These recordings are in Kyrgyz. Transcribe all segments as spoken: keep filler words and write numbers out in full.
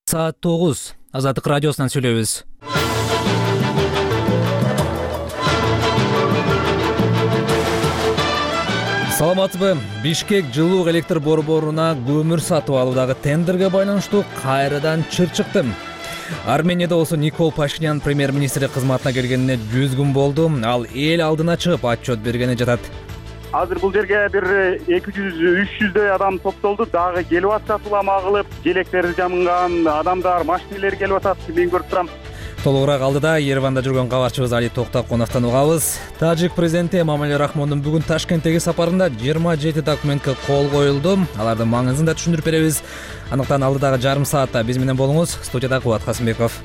Саат тогуз. Азаттык радиосунан сүйлөйбүз. Саламатсызбы? Бишкек жылуу электр борборуна көмүр сатып алуудагы тендерге байланыштуу кайрадан чыр чыкты. Арменияда болсо Никол Пашинян премьер-министри кызматына келгенине жүз күн болду. Ал эл алдына чыгып отчет бергени жатат. Азыр бул жерге бир эки жүз үч жүздөй адам топтолду. Дагы келип атышат, улама кылып, желектерди жамынган адамдар, машинелер келип атат. Мен көрүп турам. Толугураак алдыда Ереванда жүргөн кабарчыбыз Али Токтоконовдон угабыз. Тажик президенти Эмомали Рахмондун бүгүн Ташкенттеги сапарында жыйырма жети документке кол коюлду. Алардын маңызын да түшүндүрүп беребиз. Андыктан алдыдагы жарым саатта биз менен болуңуз. Студияда Кубат Касымбеков.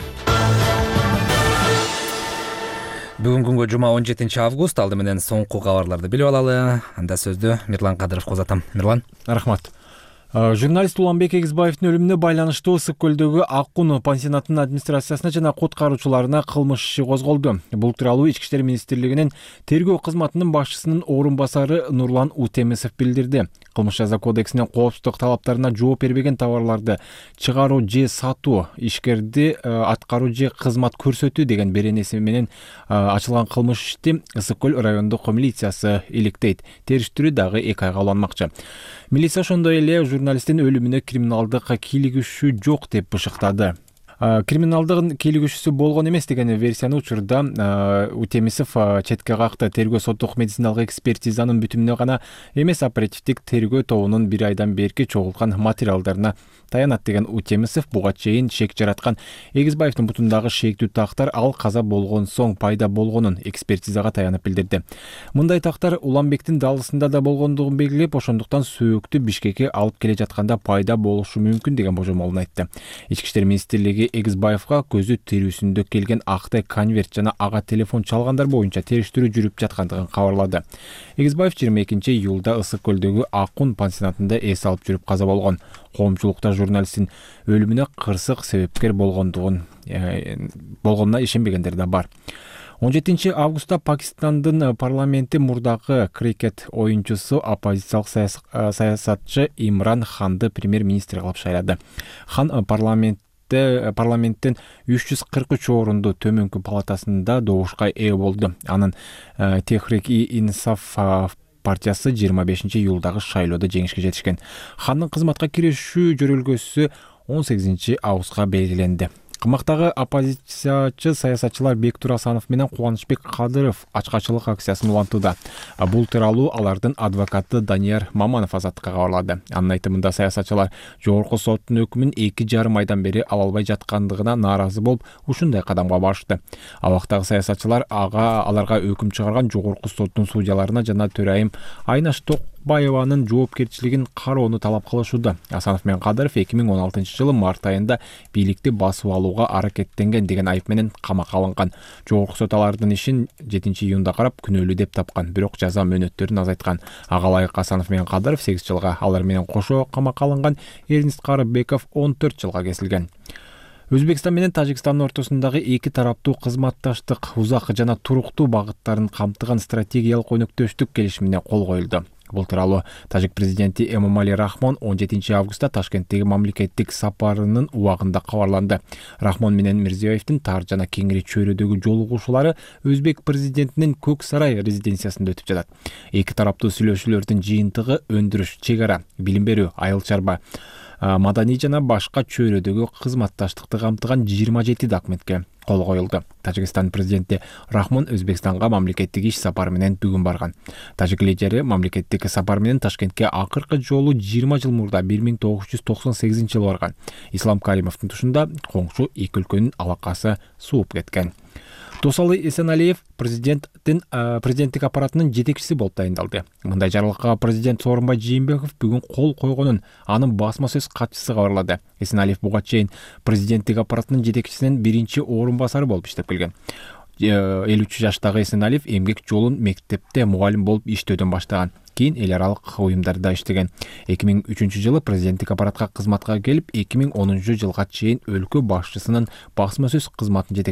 Бүгүн күнгө жума он жетинчи август. Алды менен соңку кабарларды билип алалы. Анда сөздү Мирлан Кадыровго узатам. Мирлан. Рахмат. Журналист Уланбек Эгизбаевдин өлүмүнө байланыштуу Ысык көлдөгү Аккун пансионатынын администрациясына жана куткаруучуларына кылмыш иши козголду. Бул тууралуу Ички иштер министрлигинин тергөө кызматынын башчысынын орун басары Нурлан Утемисов билдирди. Кылмыш жаза кодексинин коопсуздук талаптарына жооп бербеген товарларды чыгаруу же сатуу, ишкерди аткаруу же кызмат көрсөтүү деген беренеси менен ачылган кылмыш ишти Ысык көл райондук милициясы иликтейт. Териштирүү дагы эки айга уланмакчы. Милиция ошондой эле журналисттин өлүмүнө криминалдык кийлигишүү жок деп бышыктады. Криминалдык кийлигишүүсү болгон эмес деген версияны учурда Утемисов четке какты. Тергөө соттук медициналык экспертизанын бүтүмүнө гана эмес, оперативдик тергөө тобунун бир айдан берки чогулткан материалдарына таянат деген Утемисов буга чейин шек жараткан Эгизбаевдин бутундагы шектүү тактар ал каза болгон соң пайда болгонун экспертизага таянып билдирди. Мындай тактар Уланбектин далысында да болгондугун белгилеп, ошондуктан сөөктү Бишкекке алып келе жатканда пайда болушу мүмкүн деген божомолун айтты. Ички иштер министрлиги Эгизбаевга көзү тирүүсүндө келген актай конверт жана ага телефон чалгандар боюнча териштирүү жүрүп жаткандыгын кабарлады. Эгизбаев жыйырма экинчи июлда Ысык көлдөгү Аккун пансионатында эс алып жүрүп каза болгон. Коомчулукта журналисттин өлүмүнө кырсык себепкер болгондугун болгонуна ишенбегендер да бар. он жетинчи августта Пакистандын парламенти мурдагы крикет оюнчусу оппозициялык саясатчы Имран Ханды премьер-министр кылып шайлады. Хан парламент парламенттин үч жүз кырк үч орунду төмөнкү палатасында добушка ээ болду. Анын Техрик-и-Инсаф партиясы жыйырма бешинчи июлдагы шайлоодо жеңишке жетишкен. Хандын кызматка киришүү жөрөлгөсү он сегизинчи августка белгиленди. Кымактагы оппозициячы саясатчылар Бектур Асанов менен Кубанычбек Кадыров ачкачылык акциясын улантууда. Бул тууралуу алардын адвокаты Данияр Маманов Азаттыкка кабарлады. Анын айтымында саясатчылар жогорку соттун өкүмүн эки жарым айдан бери ала албай жаткандыгына нааразы болуп, ушундай кадамга барышты. Абактагы саясатчылар ага аларга өкүм чыгарган жогорку соттун судьяларына жана төрайым Айнаш Токбаеванын жоопкерчилигин кароону талап кылышууда. Асанов менен Кадыров эки миң он алтынчы жылы март айында бийликти басып алууга аракеттенген деген айып менен камакка алынган. Жогорку сот алардын ишин жетинчи июнда карап күнөөлүү деп тапкан, бирок жаза мөөнөттөрүн азайткан. Ага ылайык Асанов менен Кадыров сегиз жылга, алар менен кошо камакка алынган Эрнест Карыбеков он төрт жылга кесилген. Өзбекстан менен Тажикстандын ортосундагы эки тараптуу кызматташтык узак жана туруктуу багыттарын камтыган стратегиялык өнөктөштүк келишимине кол коюлду. Бул тууралуу Тажик президенти Эмомали Рахмон он жетинчи августта Ташкенттеги мамлекеттик сапарынын убагында кабарланды. Рахмон менен Мирзиёевдин тар жана кеңири чөйрөдөгү жолугушуулары Өзбек президентинин Көк сарай резиденциясында өтүп жатат. Эки тараптуу сүйлөшүүлөрдүн жыйынтыгы өндүрүш, чек ара, билим берүү, айыл чарба, маданий жана башка чөйрөдөгү кызматташтыкты камтыган жыйырма жети документке кол коюлду. Тажикстан президенти Рахмон Өзбекстанга мамлекеттик иш сапары менен бүгүн барган. Тажик лидери мамлекеттик сапар менен Ташкентке акыркы жолу жыйырма жыл мурда бир миң тогуз жүз токсон сегизинчи жылы барган. Ислам Каримовдун тушунда коңшу эки өлкөнүн алакасы сууп кеткен. Досалы Эсеналиев президенттин президенттик аппаратынын жетекчиси болуп тайындалды. Мындай жарлыкка президент Сооронбай Жээнбеков бүгүн кол койгонун анын басма сөз катчысы кабарлады. Эсеналиев буга чейин президенттик аппаратынын жетекчисинин биринчи орун басары болуп иштеп келген. элүү үч жаштагы Эсеналиев эмгек жолун мектепте мугалим болуп иштөөдөн баштаган. Кийин эл аралык уюмдарда иштеген. эки миң үчүнчү жылы президенттик аппаратка кызматка келип, эки миң онунчу жылга чейин өлкө башчысынын басма сөз кызматынын жетекчиси,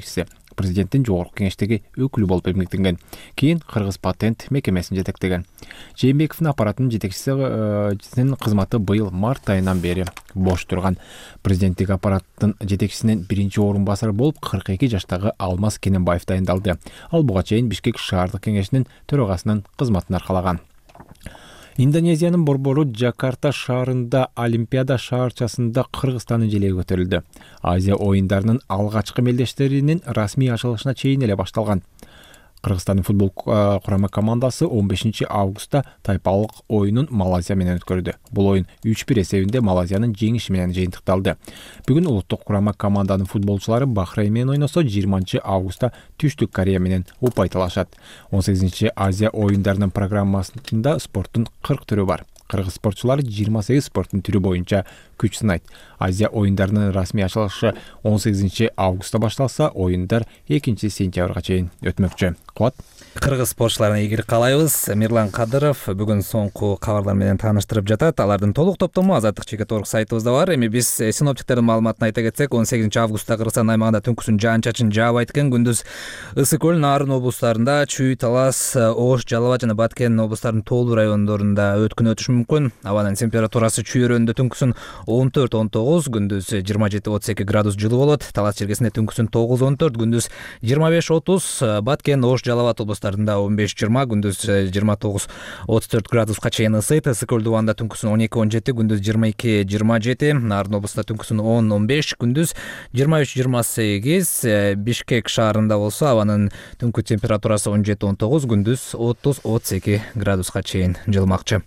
президенттин жогорку кеңештеги өкүлү болуп эмгектенген. Кийин Кыргыз патент мекемесин жетектеген. Жээнбековдун аппаратынын жетекчисинин кызматы быйыл март айынан бери бош турган. Президенттик аппараттын жетекчисинин биринчи орун басары болуп кырк эки жаштагы Алмаз Кененбаев дайындалды. Ал буга чейин Бишкек шаардык кеңешинин төрагасынын кызматын аркалаган. Индонезиянын борбору Жакарта шаарында Олимпиада шаарчасында Кыргызстандын желеги көтөрүлдү. Азия оюндарынын алгачкы мелдештеринин расмий ачылышына чейин эле башталган. Кыргызстандын футбол курама командасы он бешинчи августта тайпалык оюнун Малайзия менен өткөрдү. Бул оюн үч бир эсебинде Малайзиянын жеңиши менен жыйынтыкталды. Бүгүн улуттук курама команданын футболчулары Бахрейн менен ойносо, жыйырманчы августта Түштүк Корея менен упай талашат. он сегизинчи Азия оюндарынын программасында спорттун кырк түрү бар. Кыргыз спортчулары жыйырма сегиз спорттун түрү боюнча күч сынайт. Азия оюндарынын расмий ачылышы он сегизинчи августта башталса, оюндар экинчи сентябрга чейин өтмөкчү. Куат. Кыргыз спортчуларына ийгилик каалайбыз. Мирлан Кадыров бүгүн соңку кабарлар менен тааныштырып жатат. Алардын толук топтому Азаттык чекит точка орг сайтыбызда бар. Эми биз синоптиктердин маалыматын айта кетсек, он сегизинчи августта Кыргызстан аймагында түнкүсүн жаан-чачын жаабайт экен. Күндүз Ысык көл, Нарын облустарында, Чүй, Талас, Ош, Жалал абад жана Баткен облустарынын тоолуу райондорунда өткүн өтүшү мүмкүн. Абанын температурасы Чүй өрөөнүндө түнкүсүн он төрт он тогуз, күндүз жыйырма жети отуз эки градус жылуу болот. Талас жергесинде түнкүсүн тогуз он төрт, күндүз жыйырма беш отуз, Баткен, Ош, Жалал абад облустарында он беш жыйырма, күндүз жыйырма тогуз отуз төрт градуска чейин ысыйт. Ысык көл дубанда түнкүсүн он эки он жети, күндүз жыйырма эки жыйырма жети, Нарын облустунда түнкүсүн он он беш, күндүз жыйырма үч жыйырма сегиз, Бишкек шаарында болсо абанын түнкү температурасы он жети он тогуз, күндүз отуз отуз эки градуска чейин жылмакчы.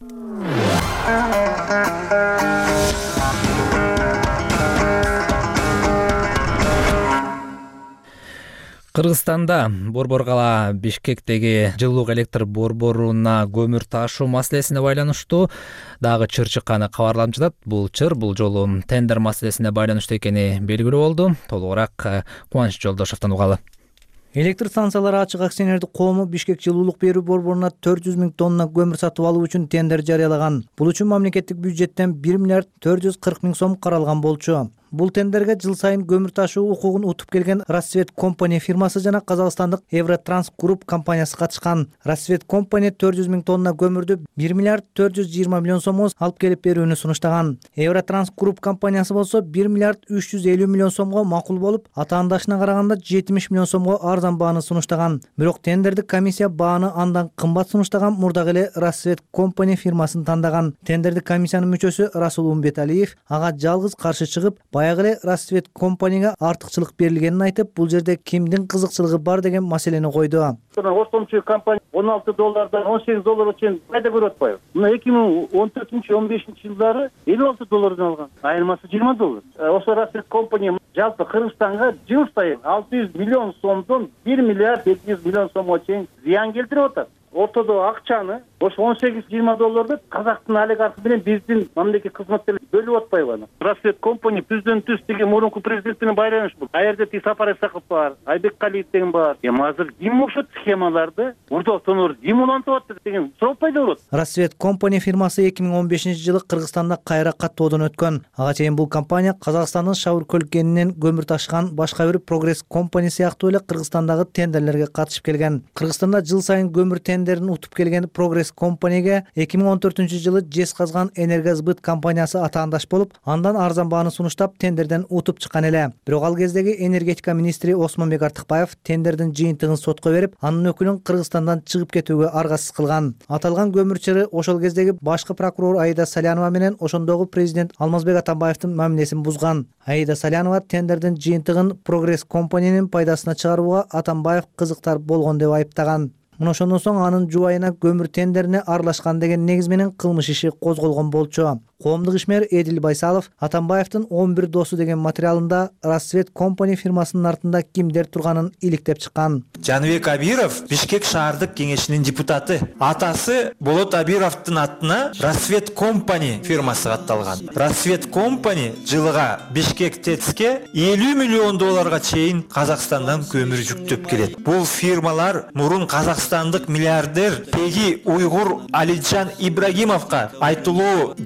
Кыргызстанда Борбор кала Бишкектеги жылуулук электр борборуна көмүр ташуу маселесине байланыштуу дагы чыр чыкканы кабарланып жатат. Бул чыр бул жолу тендер маселесине байланыштуу экени белгилүү болду. Толугураак Кубаныч Жолдошовдон угалы. Электр станциялары ачык акционердик коому Бишкек жылуулук берүү борборуна төрт жүз миң тонна көмүр сатып алуу үчүн тендер жарыялаган. Бул үчүн мамлекеттик бюджеттен бир миллиард төрт жүз кырк миң сом каралган болчу. Бул тендерге жыл сайын көмүр ташуу укугун утуп келген Рассвет Компани фирмасы жана казакстандык Евротранс Групп компаниясы катышкан. Рассвет Компани төрт жүз миң тонна көмүрдү бир миллиард төрт жүз жыйырма миллион сомго алып келип берүүнү сунуштаган. Евротранс Групп компаниясы болсо бир миллиард үч жүз элүү миллион сомго макул болуп, атаандашына караганда жетимиш миллион сомго арзан бааны сунуштаган. Бирок тендердик комиссия бааны андан кымбат сунуштаган мурдагы эле Рассвет Компани фирмасын тандаган. Тендердик комиссиянын мүчөсү Расул Умбеталиев ага жалгыз каршы чыгып, баягы эле Рассвет Компанияга артыкчылык берилгенин айтып, бул жерде кимдин кызыкчылыгы бар деген маселени койду. Ортомчу компания он алты доллардан он сегиз долларга чейин пайда көрүп атпайбы? Мына эки миң он төртүнчү он бешинчи жылдары элүү алты доллардан алган. Айырмасы жыйырма доллар. Ошо Рассвет Компания жалпы Кыргызстанга жыл сайын алты жүз миллион сомдон бир миллиард эки жүз миллион сомго чейин зыян келтирип атат. Ортодо акчаны ошо он сегиз жыйырма долларды казактын олигархи менен биздин мамлекеттик кызматкерлер бөлүп атпайбы аны. Рассвет Компания түздөн түз деген мурунку президент менен байланыш бул. Аерде Сапар Исаков бар, Айбек Калиев деген бар. Эми азыр ким ошо схемаларды урдоктонор ким улантып атты деген суроо пайда болот. Рассвет Компания фирмасы эки миң он бешинчи жылы Кыргызстанда кайра каттоодон өткөн. Ага чейин бул компания Казакстандын Шабыр көлкенинен көмүр ташыган башка бир Прогресс Компания сыяктуу эле Кыргызстандагы тендерлерге катышып келген. Кыргызстанда жыл сайын көмүр тендерин утуп келген Прогресс Компанияга эки миң он төртүнчү жылы Жезказган Энергосбыт компаниясы атаандаш болуп, андан арзан бааны сунуштап тендерден утуп чыккан эле. Бирок ал кездеги энергетика министри Осмонбек Артыкбаев тендердин жыйынтыгын сотко берип, анын өкүлүн Кыргызстандан чыгып кетүүгө аргасыз кылган. Аталган көмүр чыры ошол кездеги башкы прокурор Аида Салянова менен ошондогу президент Алмазбек Атамбаевдин мамилесин бузган. Аида Салянова тендердин жыйынтыгын Прогресс Компаниянын пайдасына чыгарууга Атамбаев кызыктар болгон деп айыптаган. Мына ошондон соң анын жубайына көмүр тендерине аралашкан деген негиз менен кылмыш иши козголгон болчу. Коомдук ишмер Эдил Байсалов Атамбаевдин он бир досу деген материалында Рассвет Компания фирмасынын артында кимдер турганын иликтеп чыккан. Жаныбек Абиров Бишкек шаардык кеңешинин депутаты. Атасы Болот Абировдун атына Рассвет Компания фирмасы катталган. Рассвет Компания жылыга Бишкек ТЭЦке элүү миллион долларга чейин Казакстандан көмүр жүктөп келет. Бул фирмалар мурун казакстандык миллиардер Теги Уйгур Алиджан Ибрагимовго айтылуу граф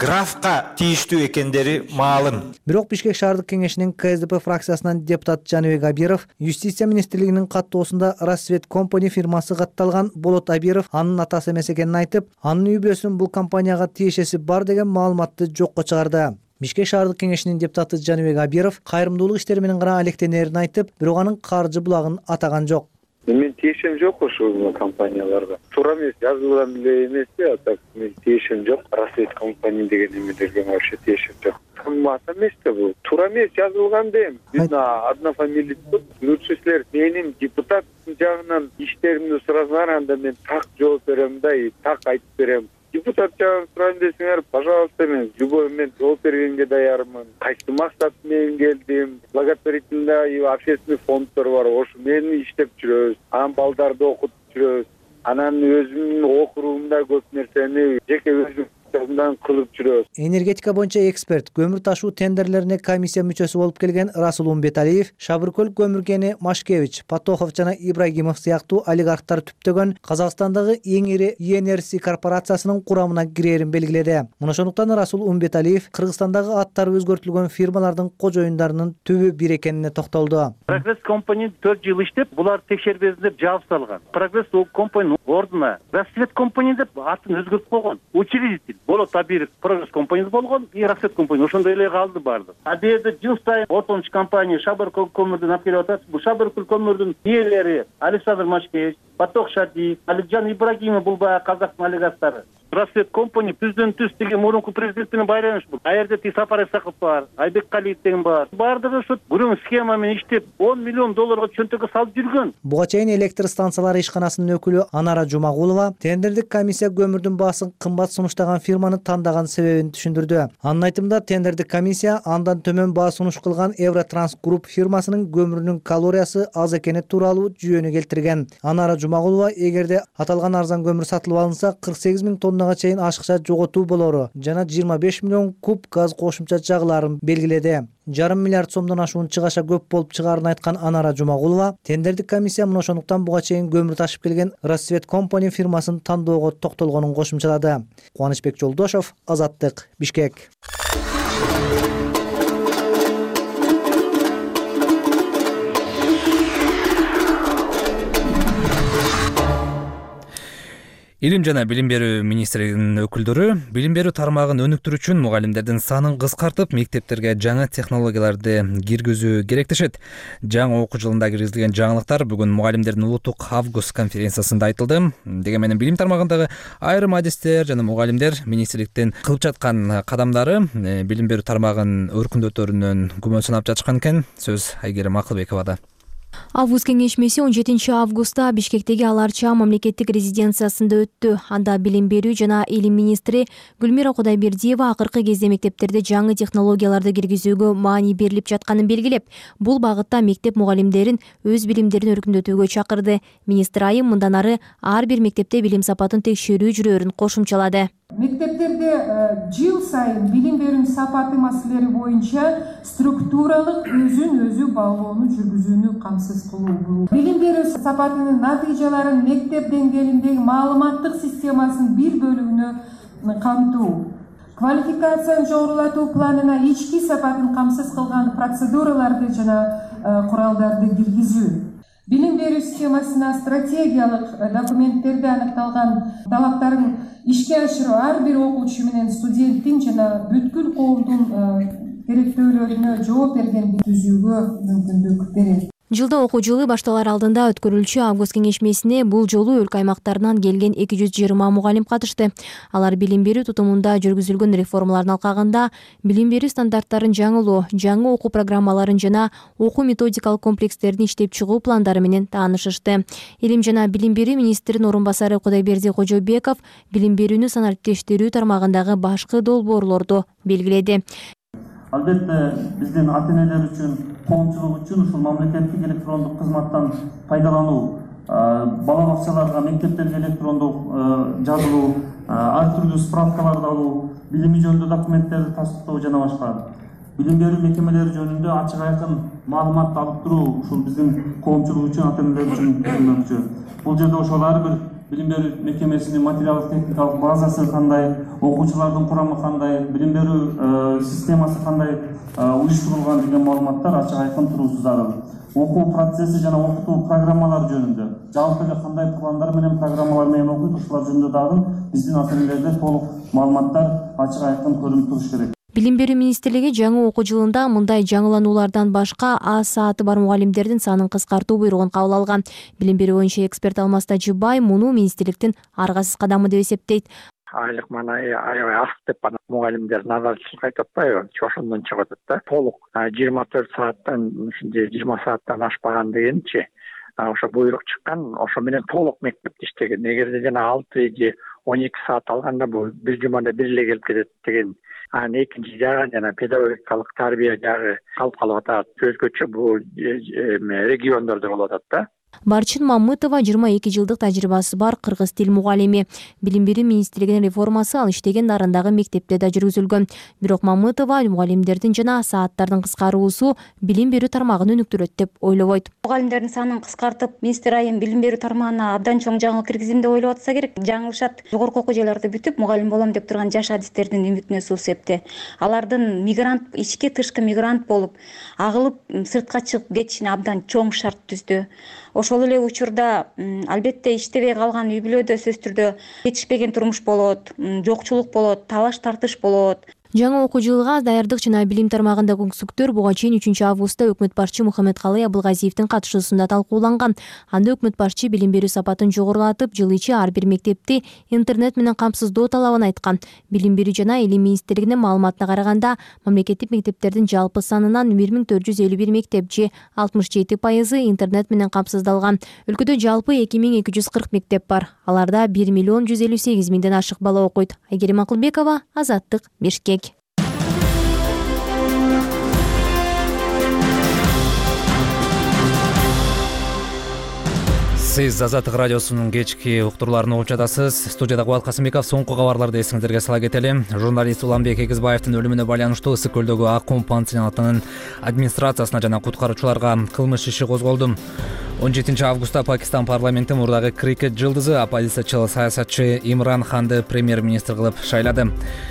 жакка тийиштүү экендери маалым. Бирок Бишкек шаардык кеңешинин Ка Эс Де Пе фракциясынан депутат Жаныбек Абиров Юстиция министрлигинин каттоосунда Рассвет Компани фирмасы катталган Болот Абиров анын атасы эмес экенин айтып, анын үй бүлөсүнүн бул компанияга тиешеси бар деген маалыматты жокко чыгарды. Бишкек шаардык кеңешинин депутаты Жаныбек Абиров кайрымдуулук иштери менен гана алектенерин айтып, бирок анын каржы булагын атаган жок. Мен тиешем жок ошол компанияларга. Туура эмес, жазылган эле эмес да, а так мен тиешем жок. Рассвет Компани деген эмелерге вообще тиешем жок. Кымбат эмес да бул. Туура эмес жазылган да эми. Биздин однофамилийлик. Лучше силер менин депутат жагынан иштеримди сурасаңар, анда мен так жооп берем да, так айтып берем. Депутат жагын сурайын десеңер, пожалуйста, мен любой момент жооп бергенге даярмын. Кайсы максат менен келдим. Благотворительный общественный фонддор бар, ошо мени иштеп жүрөбүз. Анан балдарды окутуп жүрөбүз. Анан өзүмдүн окуруумда көп нерсени жеке өзүм кылып жүрөбүз. Энергетика боюнча эксперт, көмүр ташуу тендерлерине комиссия мүчөсү болуп келген Расул Умбеталиев, Шабыркөл көмүр кени Машкевич, Патохов жана Ибрагимов сыяктуу олигархтар түптөгөн Казакстандагы эң ири И Эн Эр Си корпорациясынын курамына кирерин белгиледи. Мына ошондуктан Расул Умбеталиев Кыргызстандагы аттары өзгөртүлгөн фирмалардын кожоюндарынын түбү бир экенине токтолду. Прогресс компания төрт жыл иштеп, булар текшербесин деп жабып салган. Прогресс компания ордуна Рассвет компания деп атын өзгөртүп койгон. Учредитель Болот Абиров Прогресс компаниясы болгон, и Рассвет компания ошондой эле калды барды. А бerde жыл сайын отончу компания Шабыркөл көмүрдүн алып келип атат. Бул Шабыркөл көмүрдүн ээлери Александр Машкевич, Патох Шадиев, Алиджан Ибрагимов бул баягы казактын олигархтары. Рассвет компания түздөн түз деген мурунку президент менен байланыш бул. А жерде Ти Сапар Исаков бар, Айбек Калиев деген бар. Бардыгы ошо бүрүн схема менен иштеп он миллион долларга чөнтөккө салып жүргөн. Буга чейин электр станциялары ишканасынын өкүлү Анара Жумагулова тендердик комиссия көмүрдүн баасын кымбат сунуштаган фирманы тандаган себебин түшүндүрдү. Анын айтымында тендердик комиссия андан төмөн баа сунуш кылган Евротранс Групп фирмасынын көмүрүнүн калориясы аз экени тууралуу жүйөнү келтирген. Анара Жумагулова эгерде аталган арзан көмүр сатылып алынса кырк сегиз миң тоннага чейин ашыкча жоготуу болору жана жыйырма беш миллион куб газ кошумча жагыларын белгиледи. Жарым миллиард сомдон ашуун чыгаша көп болуп чыгаарын айткан Анара Жумагулова тендердик комиссия мына ошондуктан буга чейин көмүр ташып келген Рассвет компания фирмасын тандоого токтолгонун кошумчалады. Кубанычбек Жолдошов, Азаттык, Бишкек. Илим жана билим берүү министрлигинин өкүлдөрү билим берүү тармагын өнүктүрүү үчүн мугалимдердин санын кыскартып, мектептерге жаңы технологияларды киргизүү керек дешет. Жаңы окуу жылында киргизилген жаңылыктар бүгүн мугалимдердин улуттук август конференциясында айтылды. Деге менен билим тармагындагы айрым адистер жана мугалимдер министрликтин кылып жаткан кадамдары билим берүү тармагын өркүндөтөрүнөн күмөн санап жатышкан экен. Сөз Айгерим Акылбековада. Август кеңешмеси он жетинчи августта Бишкектеги Аларча мамлекеттик резиденциясында өттү. Анда билим берүү жана илим министри Гүлмира Кудайбердиева акыркы кезде мектептерде жаңы технологияларды киргизүүгө маани берилип жатканын белгилеп, бул багытта мектеп мугалимдерин өз билимдерин өркүндөтүүгө чакырды. Министр айым мындан ары ар бир мектепте билим сапатын текшерүү жүрөөрүн кошумчалады. Мектептерде жыл сайын билим берүү сапаты маселелери боюнча структуралык өзүн өзү баалоону жүргүзүүнү камсыз кылуу. Билим берүү сапатынын натыйжаларын мектеп деңгээлиндеги маалыматтык системасынын бир бөлүгүнө камтуу. Квалификацияны жогорулатуу планына ички сапатын камсыз кылган процедураларды жана куралдарды киргизүү. Билим берүү системасына стратегиялык документтерде аныкталган талаптарын ишке ашыруу ар бир окуучу менен студенттин жана бүткүл коомдун керектөөлөрүнө жооп берген түзүүгө мүмкүндүк берет. Жылда окуу жылы башталар алдында өткөрүлчү август кеңешмесине бул жолу өлкө аймактарынан келген эки жүз жыйырма мугалим катышты. Алар билим берүү тутумунда жүргүзүлгөн реформалардын алкагында билим берүү стандарттарын жаңылоо, жаңы окуу программаларын жана окуу методикалык комплекстерин иштеп чыгуу пландары менен таанышышты. Илим жана билим берүү министринин орун басары Кудайберди Кожобеков билим берүүнү санариптештирүү тармагындагы башкы долбоорлорду белгиледи. Албетте биздин ата-энелер үчүн, коомчулук үчүн ушул мамлекеттик электрондук кызматтан пайдалануу, бала бакчаларга, мектептерге электрондук жазылуу, ар түрдүү справкаларды алуу, билими жөнүндө документтерди тастыктоо жана башка. Билим берүү мекемелери жөнүндө ачык айкын маалымат алып туруу ушул биздин коомчулук үчүн, ата-энелер үчүн өзүнчө. Бул жерде ошол ар бир билим берүү мекемесинин материалдык техникалык базасы кандай, окуучулардын курамы кандай, билим берүү системасы кандай уюштурулган деген маалыматтар ачык айкын туруусу зарыл. Окуу процесси жана окутуу программалары жөнүндө жалпы эле кандай пландар менен программалар менен окуйт, ушулар жөнүндө дагы биздин ата-энелерде толук маалыматтар ачык айкын көрүнүп туруш керек. Билим берүү министрлиги жаңы окуу жылында мындай жаңылануулардан башка аз сааты бар мугалимдердин санын кыскартуу буйругун кабыл алган. Билим берүү боюнча эксперт Алмаз Тажибай муну министрликтин аргасыз кадамы деп эсептейт. Айлык мана аябай аз деп анан мугалимдер наразычылык айтып атпайбы? Ошондон чыгып атат да. Толук жыйырма төрт сааттан ушундай жыйырма сааттан ашпаган дегенчи ошо буйрук чыккан, ошо менен толук мектепте иштеген. Эгерде жана алты же он эки саат алганда бул бир жумада бир эле келип кетет деген. Анан экинчи жагы жана педагогикалык тарбия жагы калып калып атат. Өзгөчө бул региондордо болуп атат да. Барчын Мамытова жыйырма эки жылдык тажрыйбасы бар кыргыз тил мугалими. Билим берүү министрлигинин реформасы ал иштеген дарындагы мектепте да жүргүзүлгөн. Бирок Мамытова мугалимдердин жана сааттардын кыскаруусу билим берүү тармагын өнүктүрөт деп ойлобойт. Мугалимдердин санын кыскартып, министр айым билим берүү тармагына абдан чоң жаңылык киргизим деп ойлоп атса керек. Жаңылышат. Жогорку окуу жайларды бүтүп, мугалим болом деп турган жаш адистердин үмүтүнө суу септи. Алардын мигрант, ички тышкы мигрант болуп, агылып сыртка чыгып кетишине абдан чоң шарт түздү. Ошол эле учурда албетте иштебей калган үй бүлөдө сөзсүз түрдө жетишпеген турмуш болот, жокчулук болот, талаш тартыш болот. Жаңы окуу жылга даярдык жана билим тармагындагы өксүктөр буга чейин үчүнчү августта өкмөт башчы Мухаммедкалый Абылгазиевдин катышуусунда талкууланган. Анда өкмөт башчы билим берүү сапатын жогорулатып, жыл ичи ар бир мектепти интернет менен камсыздоо талабын айткан. Билим берүү жана илим министрлигинин маалыматына караганда, мамлекеттик мектептердин жалпы санынан бир миң төрт жүз элүү бир мектеп же алтымыш жети пайызы интернет менен камсыздалган. Өлкөдө жалпы эки миң эки жүз кырк мектеп бар. Аларда бир миллион жүз элүү сегиз миңден ашык бала окуйт. Айгерим Акылбекова, Азаттык, Бишкек. Сиз Азаттык радиосунун кечки уктурууларын угуп жатасыз. Студияда Кубат Касымбеков. Соңку кабарларды эсиңиздерге сала кетели. Журналист Уланбек Эгизбаевдин өлүмүнө байланыштуу Ысык көлдөгү Аккум пансионатынын администрациясына жана куткаруучуларга кылмыш иши козголду. он жетинчи августта Пакистан парламенти мурдагы крикет жылдызы оппозициячыл саясатчы Имран Ханды премьер-министр кылып шайлады.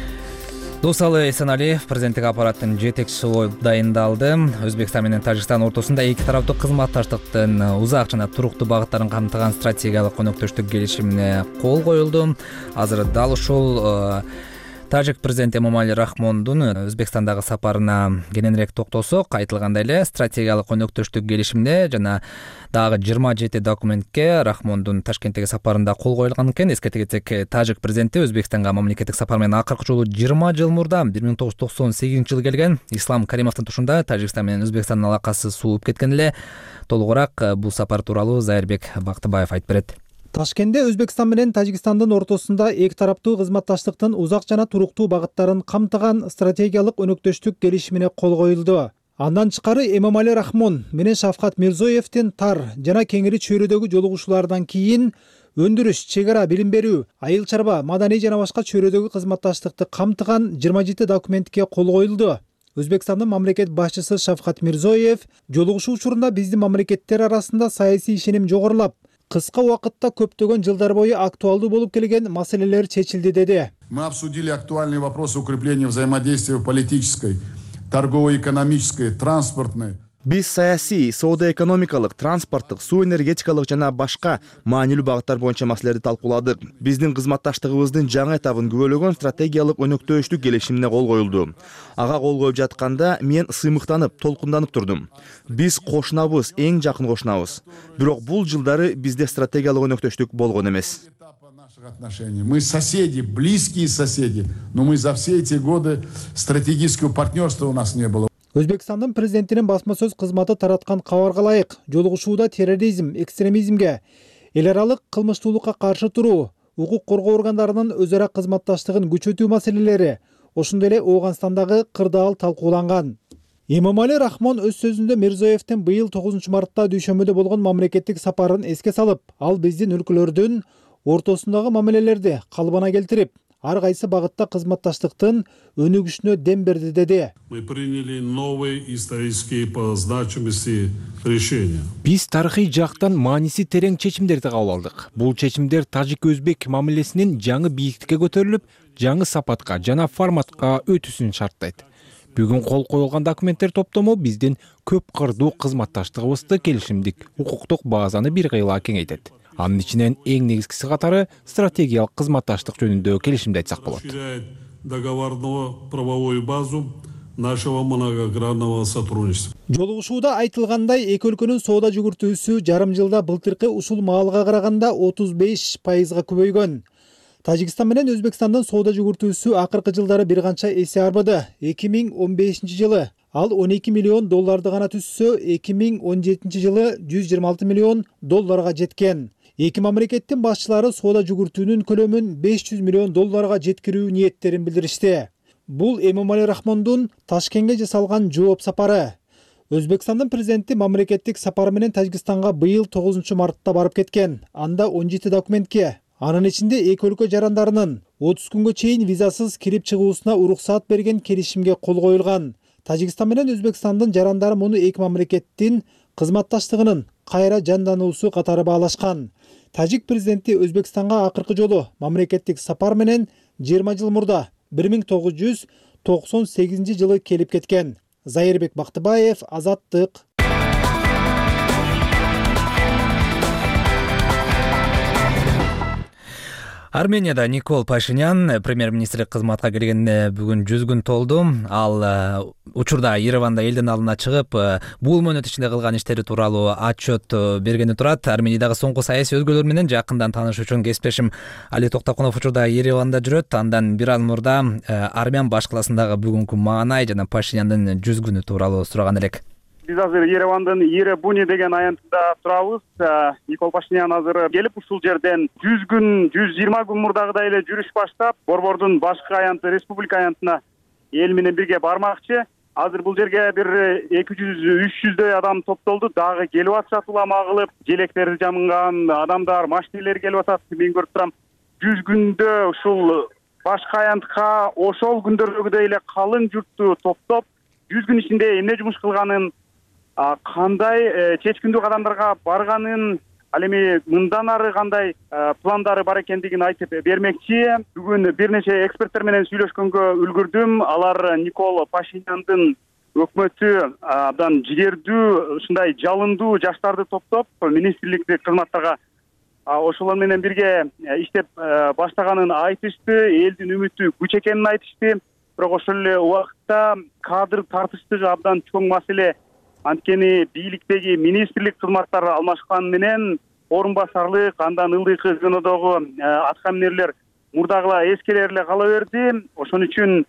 Досалы Эсеналиев президенттик аппараттын жетекчиси болуп дайындалды. Өзбекстан менен Тажикстан ортосунда эки тараптуу кызматташтыктын узак жана туруктуу багыттарын камтыган стратегиялык өнөктөштүк келишимине кол коюлду. Азыр дал ушул Тажик президенти Эмомали Рахмондун Өзбекстандагы сапарына кененирээк токтолсок, айтылгандай эле стратегиялык өнөктөштүк келишимине жана дагы жыйырма жети документке Рахмондун Ташкенттеги сапарында кол коюлган экен. Эскерте кетсек, Тажик президенти Өзбекстанга мамлекеттик сапар менен акыркы жолу жыйырма жыл мурда бир миң тогуз жүз токсон сегизинчи жылы келген. Ислам Каримовдун тушунда Тажикстан менен Өзбекстандын алакасы сууп кеткен эле. Толугураак бул сапар тууралуу Зайырбек Бактыбаев айтып берет. Ташкентте Өзбекстан менен Тажикстандын ортосунда эки тараптуу кызматташтыктын узак жана туруктуу багыттарын камтыган стратегиялык өнөктөштүк келишимине кол коюлду. Андан тышкары Эмомали Рахмон менен Шавкат Мирзоевдин тар жана кеңири чөйрөдөгү жолугушуулардан кийин өндүрүш, чек ара, билим берүү, айыл чарба, маданий жана башка чөйрөдөгү кызматташтыкты камтыган жыйырма жети документке кол коюлду. Өзбекстандын мамлекет башчысы Шавкат Мирзоев жолугушуу учурунда биздин мамлекеттер арасында саясий ишеним жогорулап, кыска убакытта көптөгөн жылдар бою актуалдуу болуп келген маселелер чечилди деди. Мы обсудили актуальные вопросы укрепления взаимодействия в политической, торгово-экономической, транспортной. Биз саясий, соода-экономикалык, транспорттук, суу энергетикалык жана башка маанилүү багыттар боюнча маселелерди талкууладык. Биздин кызматташтыгыбыздын жаңы этабын күбөлөгөн стратегиялык өнөктөштүк келишимине кол коюлду. Ага кол коюп жатканда мен сыймыктанып, толкунданып турдум. Биз кошунабыз, эң жакын кошунабыз. Бирок бул жылдары бизде стратегиялык өнөктөштүк болгон эмес. Мы соседи, близкие соседи, но мы за все эти годы стратегического партнерства у нас не было. Өзбекстандын президентинин басма сөз кызматы тараткан кабарга ылайык жолугушууда терроризм, экстремизмге, эл аралык кылмыштуулукка каршы туруу, укук коргоо органдарынын өз ара кызматташтыгын күчөтүү маселелери, ошондой эле Ооганстандагы кырдаал талкууланган. Эмомали Рахмон өз сөзүндө Мирзоевдин быйыл тогузунчу мартта Дүйшөмбөдө болгон мамлекеттик сапарын эске салып, ал биздин өлкөлөрдүн ортосундагы мамилелерди калыбына келтирип, ар кайсы багытта кызматташтыктын өнүгүшүнө дем берди деди. Мы приняли новые исторические по значимости решения. Биз тарыхый жактан мааниси терең чечимдерди кабыл алдык. Бул чечимдер тажик-өзбек мамилесинин жаңы бийиктикке көтөрүлүп, жаңы сапатка жана форматка өтүүсүн шарттайт. Бүгүн кол коюлган документтер топтому биздин көп кырдуу кызматташтыгыбызды келишимдик укуктук базаны бир кыйла кеңейтет. Анын ичинен эң негизгиси катары стратегиялык кызматташтык жөнүндө келишимди айтсак болот. Договорную правовую базу нашего многогранного сотрудничества. Жолугушууда айтылгандай, эки өлкөнүн соода жүгүртүүсү жарым жылда былтыркы ушул маалга караганда отуз беш пайызга көбөйгөн. Тажикстан менен Өзбекстандын соода жүгүртүүсү акыркы жылдары бир канча эсе арбады. эки миң он бешинчи жылы ал он эки миллион долларды гана түзсө, эки миң он жетинчи жылы жүз жыйырма алты миллион долларга жеткен. Эки мамлекеттин башчылары соода жүгүртүүнүн көлөмүн беш жүз миллион долларга жеткирүү ниеттерин билдиришти. Бул Эмомали Рахмондун Ташкентке жасалган жооп сапары. Өзбекстандын президенти мамлекеттик сапары менен Тажикстанга быйыл тогузунчу мартта барып кеткен. Анда он жети документке, анын ичинде эки өлкө жарандарынын отуз күнгө чейин визасыз кирип чыгуусуна уруксаат берген келишимге кол коюлган. Тажикстан менен Өзбекстандын жарандары муну эки мамлекеттин кызматташтыгынын кайра жандануусу катары баалашкан. Тажик президенти Өзбекстанга акыркы жолу мамлекеттик сапар менен жыйырма жыл мурда бир миң тогуз жүз токсон сегизинчи жылы келип кеткен. Зайырбек Бактыбаев, Азаттык. Арменияда Никол Пашинян премьер-министрлик кызматка келгенине бүгүн жүз күн толду. Ал учурда Ереванда элдин алдына чыгып, бул мөөнөт ичинде кылган иштери тууралуу отчет бергени турат. Армениядагы соңку саясий өзгөрүүлөр менен жакындан таанышуу үчүн кесиптешим Али Токтокунов учурда Ереванда жүрөт. Андан бир аз мурда Армян баш каласындагы бүгүнкү маанай жана Пашиняндын жүз күнү тууралуу сураган элек. Биз азыр Еревандын Еребуни деген аянтында турабыз. Никол Пашинян азыр келип ушул жерден жүз күн, жүз жыйырма күн мурдагыдай эле жүрүш баштап, Борбордун башкы аянты, республика аянтына эл менен бирге бармакчы. Азыр бул жерге бир эки жүз үч жүздөй адам топтолду. Дагы келип атышат, улам агылып, желектерди жамынган адамдар, машинелер келип атат. Мен көрүп турам, жүз күндө ушул башкы аянтка ошол күндөрдөгүдөй эле калың журтту топтоп, жүз күн ичинде эмне жумуш кылганын, кандай чечкиндүү кадамдарга барганын, ал эми мындан ары кандай пландары бар экендигин айтып бермекчи. Бүгүн бир нече эксперттер менен сүйлөшкөнгө үлгүрдүм. Алар Никол Пашиняндын өкмөтү абдан жигердүү, ушундай жалындуу жаштарды топтоп, министрликтик кызматтарга ошолор менен бирге иштеп баштаганын айтышты. Элдин үмүтү күч экенин айтышты. Бирок ошол эле убакытта кадр тартыштыгы абдан чоң маселе. Анткени бийликтеги министрлик кызматтары алмашкан менен орун басарлык, андан ылдыйкы звенодогу аткаминерлер мурдагыла эскелер эле кала берди. Ошон үчүн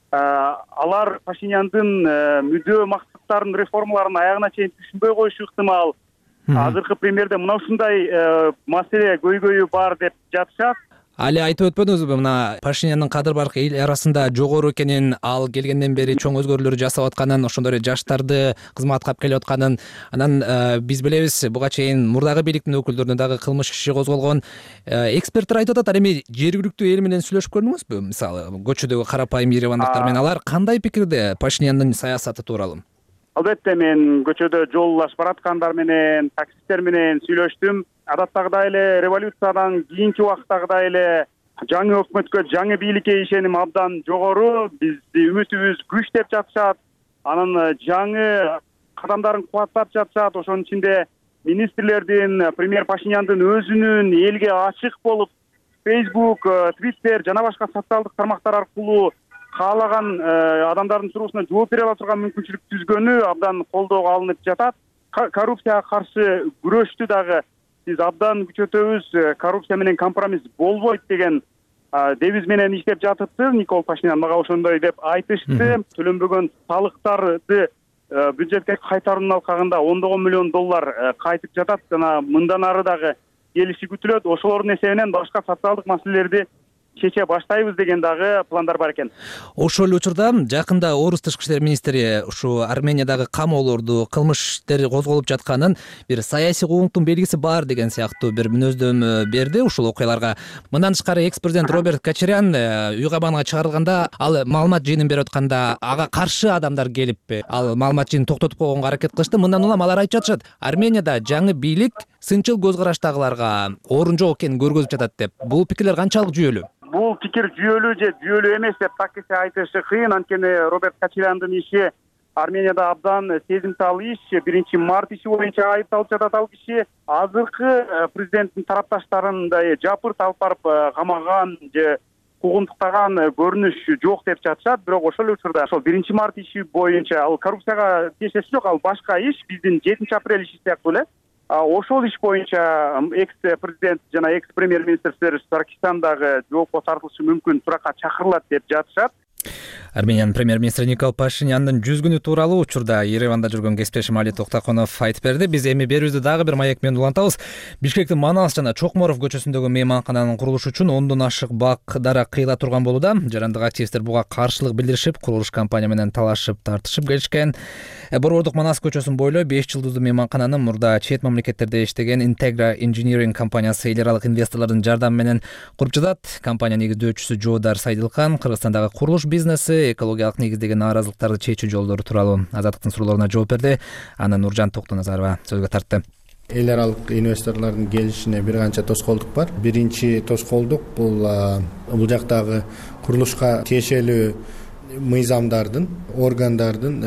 алар Пашиняндын мүдөө максаттарын, реформаларын аягына чейин түшүнбөй коюшу ыктымал. Азыркы премьерде мына ушундай маселе көйгөйү бар деп жатышат. Али айтып өтпөдүңүзбү, мына Пашиняндын кадыр баркы эл арасында жогору экенин, ал келгенден бери чоң өзгөрүүлөр жасап атканын, ошондой эле жаштарды кызматка алып келип атканын. Анан биз билебиз, буга чейин мурдагы бийликтин өкүлдөрүнө дагы кылмыш иши козголгон. Эксперттер айтып атат, ал эми жергиликтүү эл менен сүйлөшүп көрдүңүзбү? Мисалы, көчөдөгү карапайым еревандыктар менен алар кандай пикирде Пашиняндын саясаты тууралуу? Албетте, мен көчөдө жолдаш бараткандар менен, таксисттер менен сүйлөштүм. Адаттагыдай эле революциядан кийинки убакыттагыдай эле жаңы өкмөткө, жаңы бийликке ишеним абдан жогору. Бизди үмүтүбүз күч деп жатышат. Анын жаңы кадамдарын кубаттап жатышат. Ошонун ичинде министрлердин, премьер Пашиняндын өзүнүн элге ачык болуп, Facebook, Twitter жана башка социалдык тармактар аркылуу каалаган адамдардын суроосуна жооп бере ала турган мүмкүнчүлүк түзгөнү абдан колдоого алынып жатат. Коррупцияга каршы күрөштү дагы биз абдан күчөтөбүз, коррупция менен компромисс болбойт деген девиз менен иштеп жатыпты. Никол Пашинян мага ошондой деп айтышты. Төлөнбөгөн салыктарды бюджетке кайтаруунун алкагында ондогон миллион доллар кайтып жатат жана мындан ары дагы келиши күтүлөт. Ошолордун эсебинен башка социалдык маселелерди чече баштайбыз деген дагы пландар бар экен. Ошол эле учурда жакында орус тышкы иштер министри ушу Армениядагы камоолорду кылмыш иштери козголуп жатканын бир саясий куугунтуктун белгиси бар деген сыяктуу бир мүнөздөмө берди ушул окуяларга. Мындан тышкары экс президент Роберт Кочарян үй кабагына чыгарылганда, ал маалымат жыйынын берип атканда ага каршы адамдар келип ал маалымат жыйынын токтотуп койгонго аракет кылышты. Мындан улам алар айтып жатышат, Арменияда жаңы бийлик сынчыл көз караштагыларга орун жок экенин көргөзүп жатат деп. Бул пикирлер канчалык жүйөлүү? Бул пикир жүйөлүү же жүйөлүү эмес деп так эсе айтыш кыйын. Анткени Роберт Кочаряндын иши Арменияда абдан сезимтал иш. биринчи март иши боюнча айыпталып жатат ал киши. Азыркы президенттин тарапташтарын жапырт алып барып камаган же куугунтуктаган көрүнүш жок деп жатышат. Бирок ошол эле учурда ошол биринчи март иши боюнча ал коррупцияга тиешеси жок, ал башка иш. Биздин жетинчи апрель иши сыяктуу эле. Ошол иш боюнча экс президент жана экс премьер министр Саркисян дагы жоопко тартылышы мүмкүн, суракка чакырылат деп жатышат. Армениянын премьер-министри Никол Пашиняндын жүз күнү тууралуу учурда Ереванда жүргөн кесиптешим Али Токтоконов айтып берди. Биз эми берүүбүздү дагы бир маек менен улантабыз. Бишкектин Манас жана Чокморов көчөсүндөгү мейманкананын курулушу үчүн ондон ашык бак дарак кыйыла турган болууда. Жарандык активисттер буга каршылык билдиришип, курулуш компания менен талашып, тартышып келишкен. Борбордук Манас көчөсүн бойлой беш жылдыздуу мейманкананы мурда чет мамлекеттерде иштеген Integra Engineering компаниясы эл аралык инвесторлордун жардамы менен куруп жатат. Компания негиздөөчүсү Жоодар Сайдылкан Кыргызстандагы курулуш бизнеси, экологиялык негиздеги нааразылыктарды чечүү жолдору тууралуу Азаттыктын суроолоруна жооп берди. Аны Нуржан Токтоназарова сөзгө тартты. Эл аралык инвесторлордун келишине бир канча тоскоолдук бар. Биринчи тоскоолдук бул бул жактагы курулушка тиешелүү мыйзамдардын, органдардын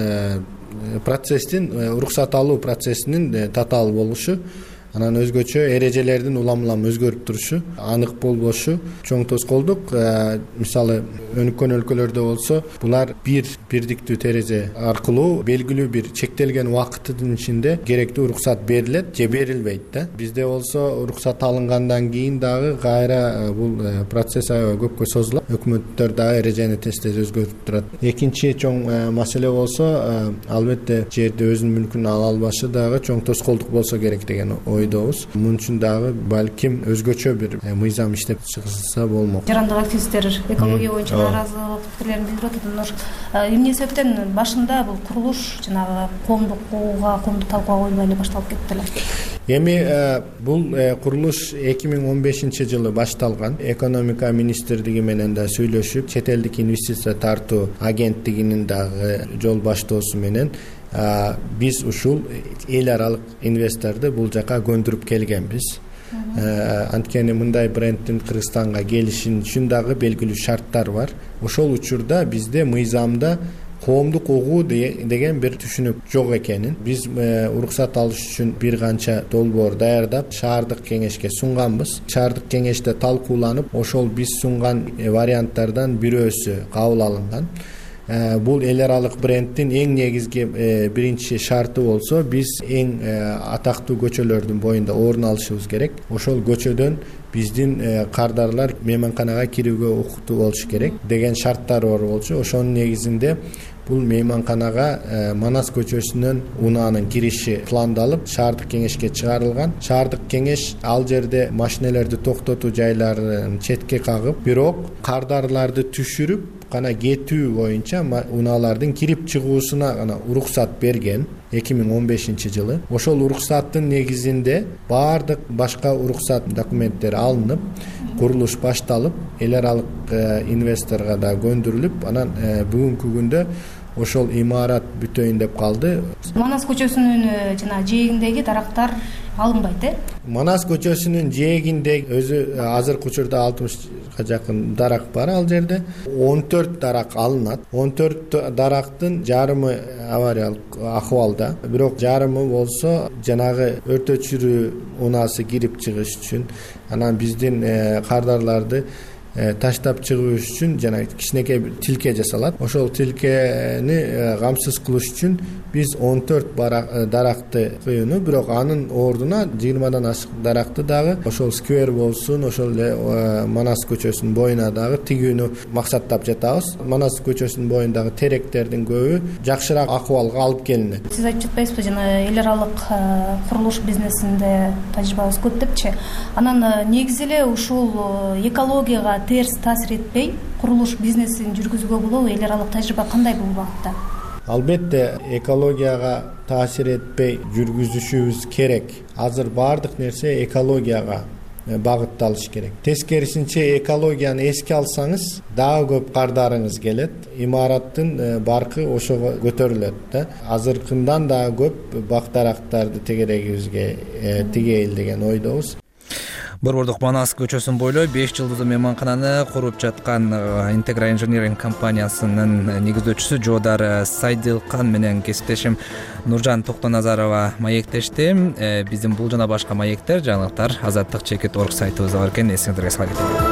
процесстин, уруксат алуу процессинин татаал болушу, анан өзгөчө эрежелердин улам-улам өзгөрүп турушу, анык болбошу чоң тоскоолдук. Мисалы өнүккөн өлкөлөрдө болсо, булар бир бирдиктүү терезе аркылуу белгилүү бир чектелген убакыттын ичинде керектүү уруксат берилет же берилбейт да. Бизде болсо уруксат алынгандан кийин дагы кайра бул процесс аябай көпкө созулат. Өкмөттөр дагы эрежени тез-тез өзгөртүп турат. Экинчи чоң маселе болсо, албетте жерди өзүнүн мүлкүнө ала албашы дагы чоң тоскоолдук болсо керек деген ой. Мун үчүн дагы балким өзгөчө бир мыйзам иштеп чыгылса болмок. Жарандык активисттер экология боюнча нааразылык пикирлерин билдирип атат. Эмне себептен башында бул курулуш жанагы коомдук кууга, коомдук талкууга койбой эле башталып кетти эле? Эми бул курулуш эки миң он бешинчи жылы башталган. Экономика министрлиги менен да сүйлөшүп, чет элдик инвестиция тартуу агенттигинин дагы жол баштоосу менен биз ушул эл аралык инвесторду бул жака көндүрүп келгенбиз. Анткени мындай брендтин Кыргызстанга келишин үчүн дагы белгилүү шарттар бар. Ошол учурда бизде мыйзамда коомдук угуу деген бир түшүнүк жок экенин, биз уруксат алыш үчүн бир канча долбоор даярдап шаардык кеңешке сунганбыз. Шаардык кеңеште талкууланып, ошол биз сунган варианттардан бирөөсү кабыл алынган. Бул эл аралык брендтин эң негизги биринчи шарты болсо, биз эң атактуу көчөлөрдүн боюнда орун алышыбыз керек. Ошол көчөдөн биздин кардарлар мейманканага кирүүгө укуктуу болушу керек деген шарттар бар болчу. Ошонун негизинде бул мейманканага Манас көчөсүнөн унаанын кириши пландалып, шаардык кеңешке чыгарылган. Шаардык кеңеш ал жерде машинелерди токтотуу жайларын четке кагып, бирок кардарларды түшүрүп, гана кетүү боюнча унаалардын кирип чыгуусуна гана уруксат берген эки миң он бешинчи жылы. Ошол уруксаттын негизинде баардык башка уруксат документтери алынып, курулуш башталып, эл аралык инвесторго да көндүрүлүп, анан бүгүнкү күндө ошол имарат бүтөйүн деп калды. Манас көчөсүнүн жана жээгиндеги дарактар алынбайт, э? Манас көчөсүнүн жээгинде өзү азыркы учурда алтымышка жакын дарак бар ал жерде. он төрт дарак алынат. он төрт дарактын жарымы авариялык акыбалда, бирок жарымы болсо жанагы өрт өчүрүү унаасы кирип чыгыш үчүн, анан биздин кардарларды таштап чыгыш үчүн жана кичинекей тилке жасалат. Ошол тилкени камсыз кылыш үчүн биз он төрт даракты кыюну, бирок анын ордуна жыйырмадан ашык даракты дагы ошол сквер болсун, ошол эле Манас көчөсүнүн боюна дагы тигүүнү максаттап жатабыз. Манас көчөсүнүн боюндагы теректердин көбү жакшыраак акыбалга алып келинет. Сиз айтып жатпайсызбы, жана эл аралык курулуш бизнесинде тажрыйбабыз көп депчи. Анан негизи эле ушул экологияга терс таасир этпей курулуш бизнесин жүргүзүүгө болобу? Эл аралык тажрыйба кандай бул багытта? Албетте экологияга таасир этпей жүргүзүшүбүз керек. Азыр баардык нерсе экологияга багытталыш керек. Тескерисинче экологияны эске алсаңыз, дагы көп кардарыңыз келет. Имараттын баркы ошого көтөрүлөт да. Азыркындан дагы көп бак дарактарды тегерегибизге тигейли деген ойдобуз. Борбордук Манас көчөсүн бойлой беш жылдыздуу мейманкананы куруп жаткан Integra Engineering компаниясынын негиздөөчүсү Жоодар Сайдылкан менен кесиптешим Нуржан Токтоназарова маектешти. Биздин бул жана башка маектер, жаңылыктар азаттык чекит орг сайтыбызда бар экен. Эсиңиздерге сала кетели.